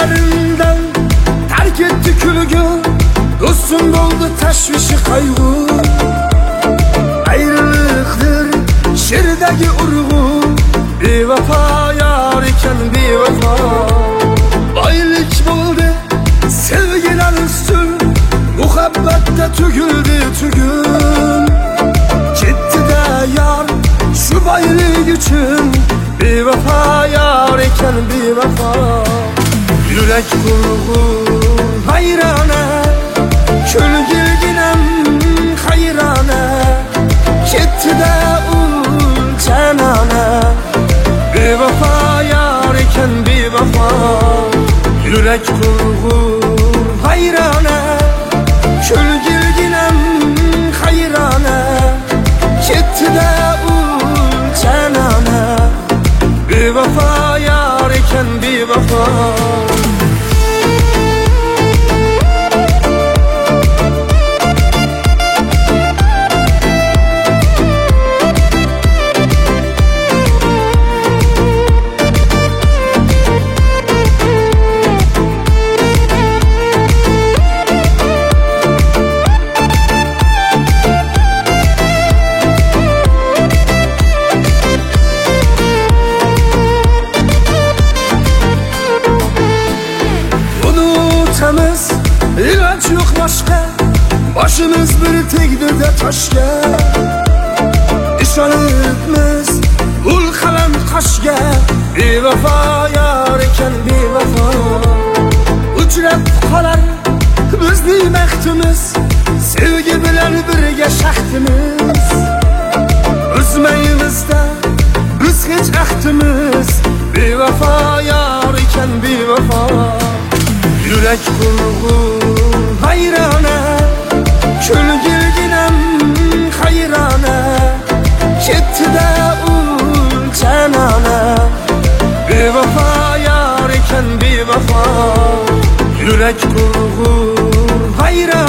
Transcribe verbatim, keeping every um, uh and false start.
Gözlerinden terk etti külgü, dostum doldu teşvişi kaygı. Ayrılıktır şiirdeki urgu, bir vefa yar iken bir vefa. Baylık buldu sevgiler üstün, muhabbette tügüldü tügün. Gitti de yar şu baylık için, bir vefa yar iken bir vefa. Yürek vurgun hayrana, kül gilginem hayrana. Gitti de ul cenana, bir vefa yar iken bir vefa. Yürek vurgun hayrana, kül gilginem hayrana. Gitti de ul cenana, bir vefa yar iken bir vefa. İlaç yok başka, başımız bir tekdir de taşga. İşanıtmız ul kalem kaşga, bir vefa yar iken bir vefa. Uçrab kalar bizning baxtimiz, sevgi bilan birga shaxtimiz. Üzmeymiz de biz hiç ahdimiz, bir vefa yar iken bir vefa. Yürek vurgun hayrana, kül gilginem hayrana. Gitti de ul cenana, bir vefa yar iken bir vefa. Yürek vurgun hayrana.